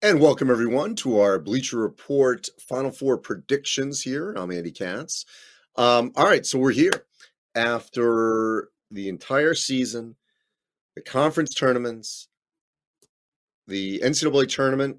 And welcome everyone to our Bleacher Report Final Four predictions here. I'm Andy Katz. All right, so we're here after the entire season, the conference tournaments, the NCAA tournament.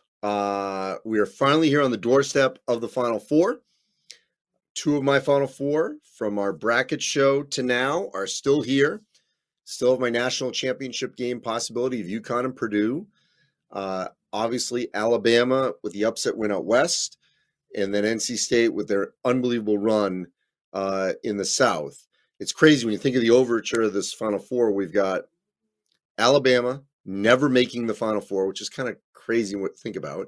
We are finally here on the doorstep of the Final Four. Two of my Final Four from our bracket show to now are still here. Still have my national championship game possibility of UConn and Purdue. Obviously, Alabama with the upset win out west, and then NC State with their unbelievable run in the South. It's crazy when you think of the overture of this Final Four. We've got Alabama never making the Final Four, which is kind of crazy to think about.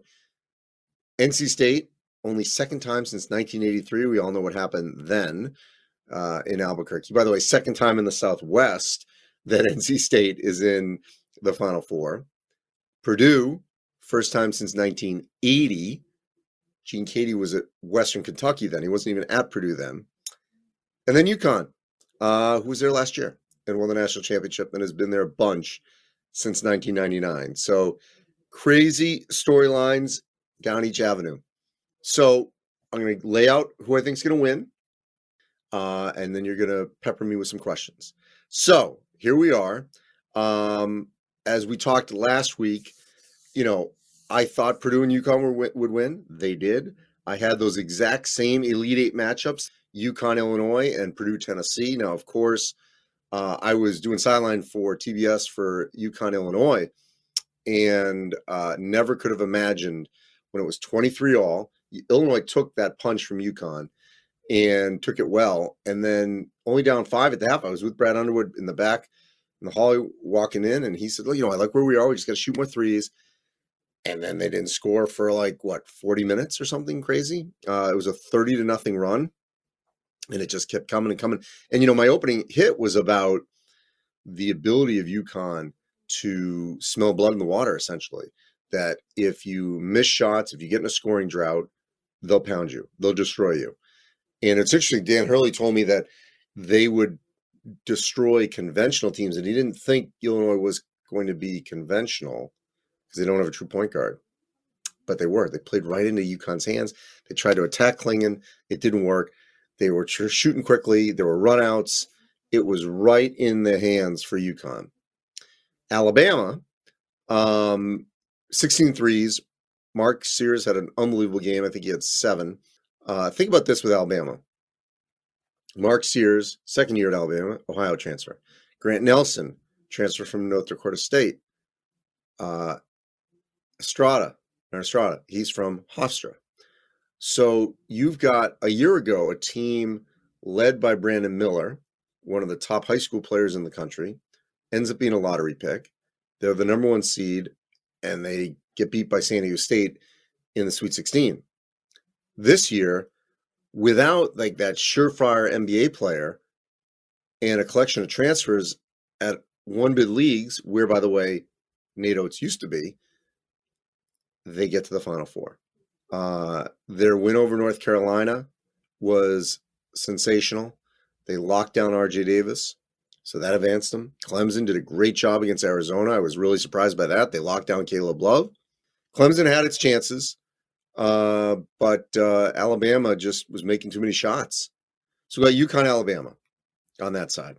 NC State, only second time since 1983. We all know what happened then in Albuquerque. By the way, second time in the Southwest that NC State is in the Final Four. Purdue, first time since 1980. Gene Cady was at Western Kentucky then. He wasn't even at Purdue then. And then UConn, who was there last year and won the national championship and has been there a bunch since 1999. So crazy storylines down each avenue. So I'm going to lay out who I think is going to win, and then you're going to pepper me with some questions. So here we are. As we talked last week, I thought Purdue and UConn would win. They did. I had those exact same Elite Eight matchups, UConn, Illinois, and Purdue, Tennessee. Now, of course, I was doing sideline for TBS for UConn, Illinois, and never could have imagined when it was 23-all. Illinois took that punch from UConn and took it well. And then only down 5 at the half. I was with Brad Underwood in the back in the hallway walking in, and he said, I like where we are. We just got to shoot more threes. And then they didn't score for 40 minutes or something crazy. It was a 30-0 run, and it just kept coming and coming. And, my opening hit was about the ability of UConn to smell blood in the water, essentially, that if you miss shots, if you get in a scoring drought, they'll pound you. They'll destroy you. And it's interesting, Dan Hurley told me that they would destroy conventional teams, and he didn't think Illinois was going to be conventional because they don't have a true point guard. But they were. They played right into UConn's hands. They tried to attack Klingon. It didn't work. They were shooting quickly. There were runouts. It was right in the hands for UConn. Alabama, 16 threes. Mark Sears had an unbelievable game. I think he had 7. Think about this with Alabama. Mark Sears, second year at Alabama, Ohio transfer. Grant Nelson, transfer from North Dakota State. Estrada, he's from Hofstra. So you've got a year ago a team led by Brandon Miller, one of the top high school players in the country, ends up being a lottery pick. They're the number 1 seed, and they get beat by San Diego State in the Sweet 16. This year, without that surefire NBA player and a collection of transfers at 1-bid leagues, where, by the way, Nate Oates used to be, they get to the Final Four. Their win over North Carolina was sensational. They locked down R.J. Davis, so that advanced them. Clemson did a great job against Arizona. I was really surprised by that. They locked down Caleb Love. Clemson had its chances, but Alabama just was making too many shots. So we got UConn, Alabama on that side.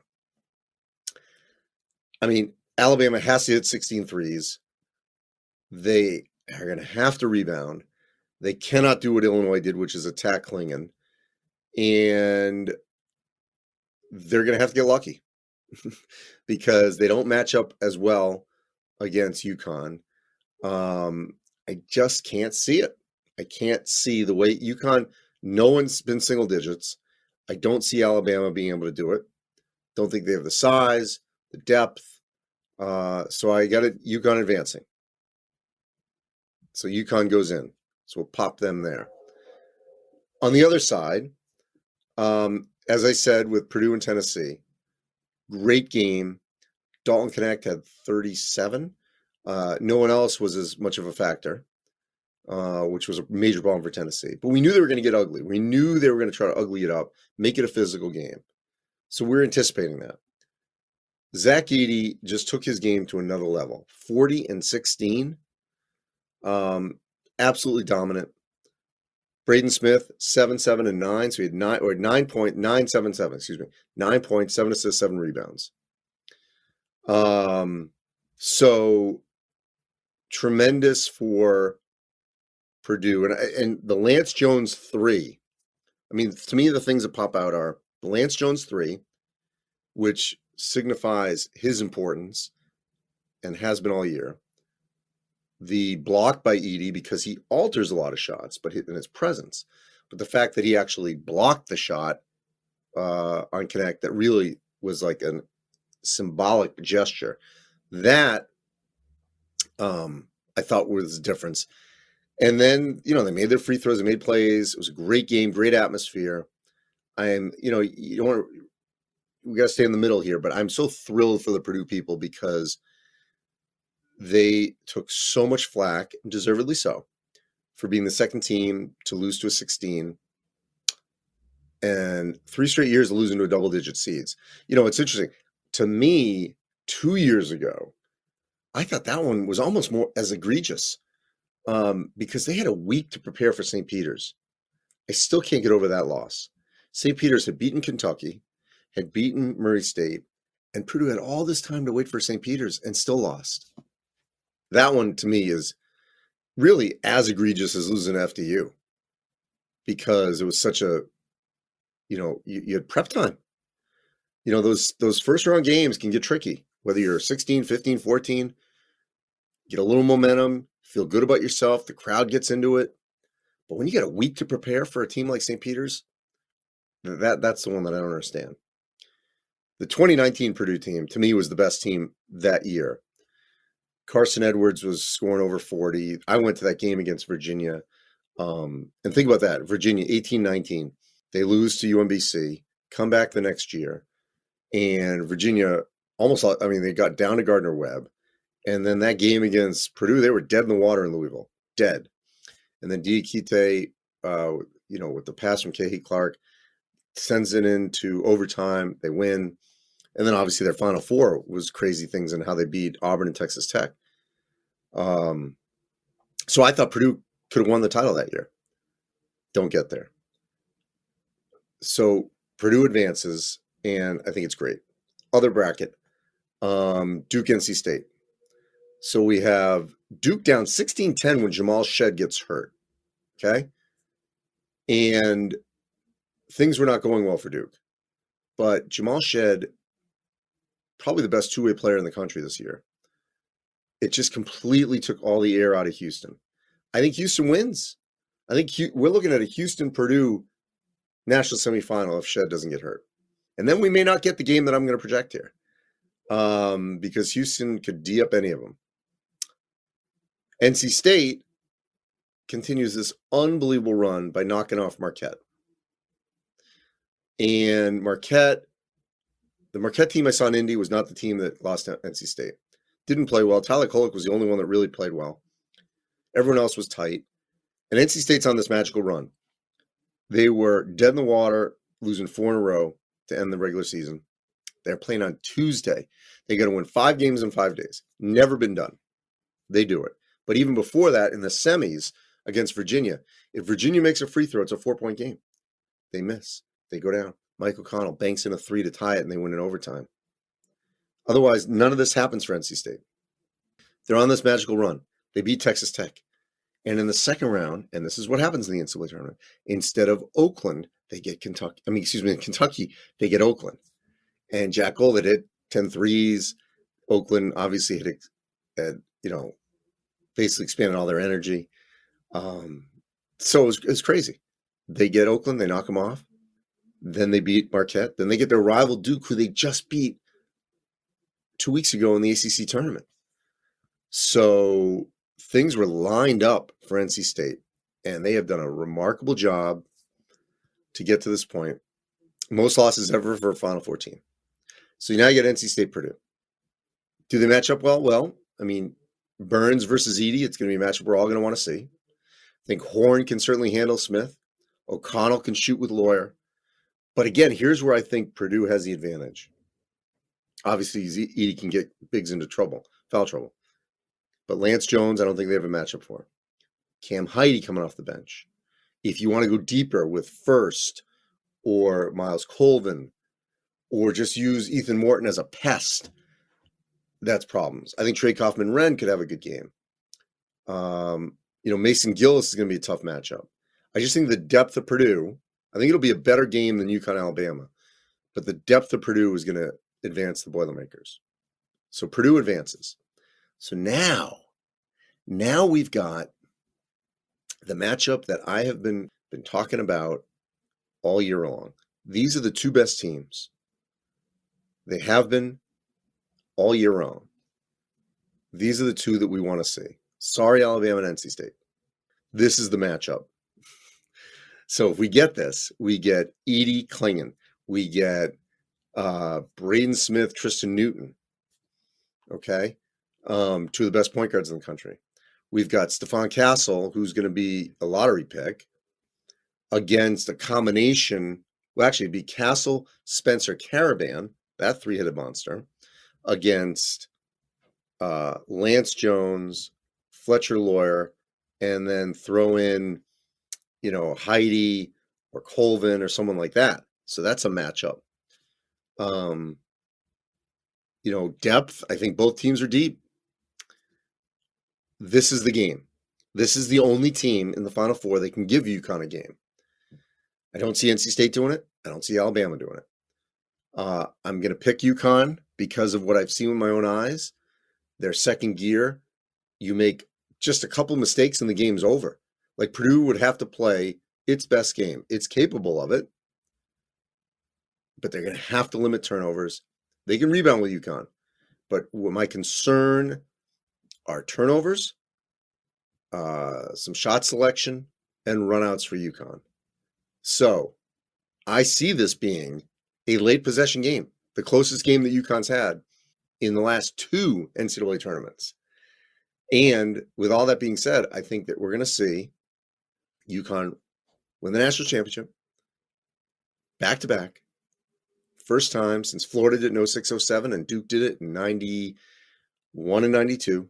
I mean, Alabama has to hit 16 threes. They are going to have to rebound. They cannot do what Illinois did, which is attack Klingon. And they're going to have to get lucky because they don't match up as well against UConn. I just can't see it. I can't see the way UConn, no one's been single digits. I don't see Alabama being able to do it. Don't think they have the size, the depth. So I got it, UConn advancing. So UConn goes in. So we'll pop them there. On the other side, as I said, with Purdue and Tennessee, great game. Dalton Knecht had 37. No one else was as much of a factor, which was a major problem for Tennessee. But we knew they were going to get ugly. We knew they were going to try to ugly it up, make it a physical game. So we're anticipating that. Zach Edey just took his game to another level. 40 and 16. Absolutely dominant. Braden Smith, 7, 7, and 9. So he had 9.977, excuse me. 9 points, 7 assists, 7 rebounds. So tremendous for Purdue. And the Lance Jones 3. I mean, to me, the things that pop out are the Lance Jones 3, which signifies his importance and has been all year. The block by Edey, because he alters a lot of shots, but in his presence. But the fact that he actually blocked the shot on Connect, that really was like a symbolic gesture. That I thought was the difference. And then, they made their free throws, they made plays. It was a great game, great atmosphere. We got to stay in the middle here, but I'm so thrilled for the Purdue people because they took so much flack, deservedly so, for being the second team to lose to a 16 and 3 straight years of losing to a double-digit seeds. It's interesting. To me, 2 years ago, I thought that one was almost more as egregious because they had a week to prepare for St. Peter's. I still can't get over that loss. St. Peter's had beaten Kentucky, had beaten Murray State, and Purdue had all this time to wait for St. Peter's and still lost. That one, to me, is really as egregious as losing to FDU because it was such a, you had prep time. Those first-round games can get tricky, whether you're 16, 15, 14, get a little momentum, feel good about yourself, the crowd gets into it. But when you get a week to prepare for a team like St. Peter's, that's the one that I don't understand. The 2019 Purdue team, to me, was the best team that year. Carson Edwards was scoring over 40. I went to that game against Virginia. And think about that. Virginia, 18-19. They lose to UMBC, come back the next year. And Virginia they got down to Gardner-Webb. And then that game against Purdue, they were dead in the water in Louisville. Dead. And then Diakite, with the pass from Kahie Clark, sends it into overtime. They win. And then obviously their Final Four was crazy things and how they beat Auburn and Texas Tech. So I thought Purdue could have won the title that year. Don't get there. So Purdue advances, and I think it's great. Other bracket, Duke NC State. So we have Duke down 16-10 when Jamal Shead gets hurt. Okay? And things were not going well for Duke. But Jamal Shead, probably the best two-way player in the country this year. It just completely took all the air out of Houston. I think Houston wins. I think we're looking at a Houston-Purdue national semifinal if Shead doesn't get hurt. And then we may not get the game that I'm going to project here because Houston could D up any of them. NC State continues this unbelievable run by knocking off Marquette. And the Marquette team I saw in Indy was not the team that lost to NC State. Didn't play well. Tyler Kolek was the only one that really played well. Everyone else was tight. And NC State's on this magical run. They were dead in the water, losing 4 in a row to end the regular season. They're playing on Tuesday. They got to win 5 games in 5 days. Never been done. They do it. But even before that, in the semis against Virginia, if Virginia makes a free throw, it's a 4-point game. They miss. They go down. Mike O'Connell banks in a 3 to tie it, and they win in overtime. Otherwise, none of this happens for NC State. They're on this magical run. They beat Texas Tech. And in the second round, and this is what happens in the NCAA tournament, instead of Oakland, they get Kentucky. Kentucky, they get Oakland. And Jack Gold hit 10 threes. Oakland obviously had basically expanded all their energy. So it was crazy. They get Oakland, they knock them off. Then they beat Marquette. Then they get their rival Duke, who they just beat 2 weeks ago in the ACC tournament. So things were lined up for NC State, and they have done a remarkable job to get to this point. Most losses ever for a Final Four team. So now you get NC State Purdue. Do they match up well? Well, Burns versus Edey, it's going to be a matchup we're all going to want to see. I think Horn can certainly handle Smith. O'Connell can shoot with Lawyer. But again, here's where I think Purdue has the advantage. Obviously, Edey can get bigs into foul trouble. But Lance Jones, I don't think they have a matchup for. Cam Heide coming off the bench. If you want to go deeper with First or Miles Colvin, or just use Ethan Morton as a pest, that's problems. I think Trey Kaufman-Renn could have a good game. Mason Gillis is going to be a tough matchup. I just think the depth of Purdue, I think it'll be a better game than UConn Alabama, but the depth of Purdue is going to advance the Boilermakers. So Purdue advances. So now we've got the matchup that I have been talking about all year long. These are the two best teams. They have been all year round. These are the two that we want to see. Sorry, Alabama and NC State. This is the matchup. So if we get this, we get Edey Clingan. We get Braden Smith, Tristan Newton. Okay? Two of the best point guards in the country. We've got Stephon Castle, who's going to be a lottery pick, against a combination. Well, actually, it'd be Castle, Spencer Caravan, that three-headed monster, against Lance Jones, Fletcher Lawyer, and then throw in, Heide or Colvin or someone like that. So that's a matchup. Depth, I think both teams are deep. This is the game. This is the only team in the Final Four that can give UConn a game. I don't see NC State doing it. I don't see Alabama doing it. I'm going to pick UConn because of what I've seen with my own eyes. Their second gear, you make just a couple mistakes and the game's over. Like Purdue would have to play its best game. It's capable of it, but they're going to have to limit turnovers. They can rebound with UConn, but my concern are turnovers, some shot selection, and runouts for UConn. So I see this being a late possession game, the closest game that UConn's had in the last two NCAA tournaments. And with all that being said, I think that we're going to see UConn win the national championship back-to-back. First time since Florida did it in 06-07 and Duke did it in 91 and 92.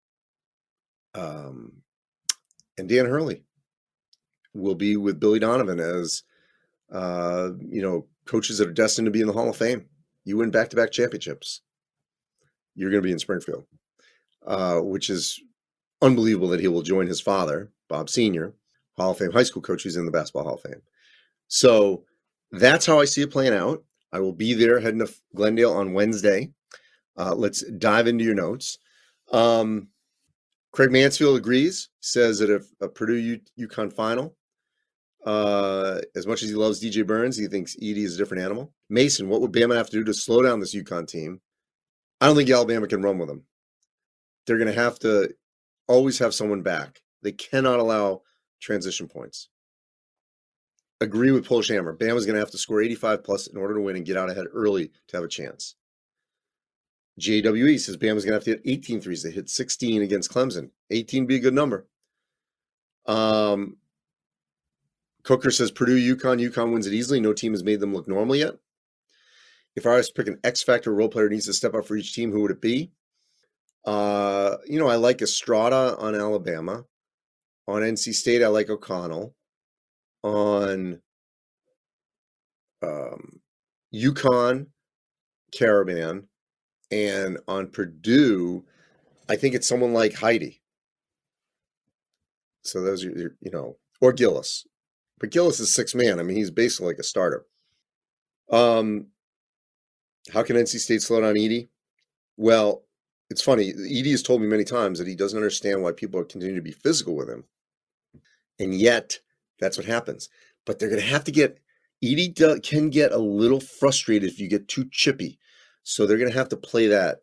And Dan Hurley will be with Billy Donovan as, coaches that are destined to be in the Hall of Fame. You win back-to-back championships, you're going to be in Springfield, which is unbelievable that he will join his father, Bob Sr., Hall of Fame high school coach who's in the Basketball Hall of Fame. So that's how I see it playing out. I will be there heading to Glendale on Wednesday. Let's dive into your notes. Craig Mansfield agrees, says that if a Purdue UConn final, as much as he loves DJ Burns, he thinks Edey is a different animal. Mason, what would Bama have to do to slow down this UConn team? I don't think Alabama can run with them. They're going to have to always have someone back. They cannot allow transition points. Agree with Polish Hammer. Bama's going to have to score 85 plus in order to win and get out ahead early to have a chance. JWE says Bama's going to have to hit 18 threes. They hit 16 against Clemson. 18 be a good number. Cooker says Purdue, UConn wins it easily. No team has made them look normal yet. If I was to pick an X factor role player needs to step up for each team, who would it be? I like Estrada on Alabama. On NC State, I like O'Connell. On UConn, Caravan. And on Purdue, I think it's someone like Heide. So those are, or Gillis. But Gillis is sixth man. I mean, he's basically like a starter. How can NC State slow down Edey? Well, it's funny. Edey has told me many times that he doesn't understand why people continue to be physical with him. And yet, that's what happens. But they're going to have to get – Edey can get a little frustrated if you get too chippy. So they're going to have to play that.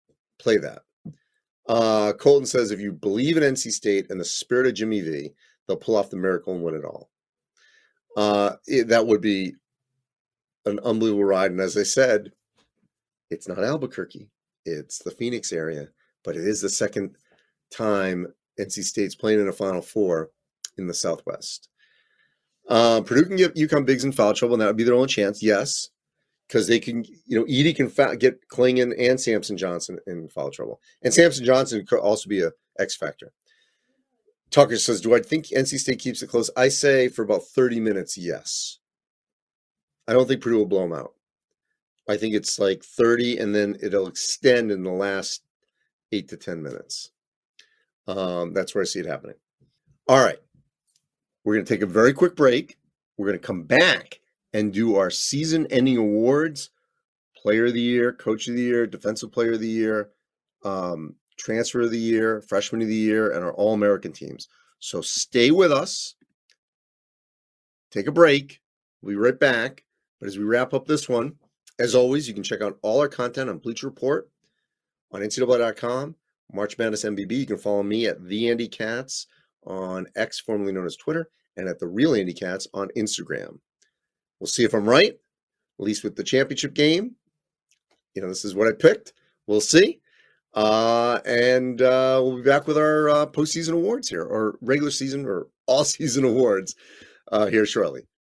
Colton says, if you believe in NC State and the spirit of Jimmy V, they'll pull off the miracle and win it all. That would be an unbelievable ride. And as I said, it's not Albuquerque. It's the Phoenix area. But it is the second time NC State's playing in a Final Four in the Southwest. Purdue can get UConn bigs in foul trouble, and that would be their only chance, yes. Because they can, Edey can get Clingan and Samson Johnson in foul trouble. And Samson Johnson could also be a X factor. Tucker says, do I think NC State keeps it close? I say for about 30 minutes, yes. I don't think Purdue will blow them out. I think it's like 30, and then it'll extend in the last 8 to 10 minutes. That's where I see it happening. All right. We're going to take a very quick break. We're going to come back and do our season-ending awards, Player of the Year, Coach of the Year, Defensive Player of the Year, Transfer of the Year, Freshman of the Year, and our All-American teams. So stay with us. Take a break. We'll be right back. But as we wrap up this one, as always, you can check out all our content on Bleacher Report, on NCAA.com, March Madness MVB. You can follow me at The Andy Katz on X, formerly known as Twitter, and at The Real Andy Katz on Instagram. We'll see if I'm right, at least with the championship game. This is what I picked. We'll see. And we'll be back with our postseason awards here, or regular season or all-season awards here shortly.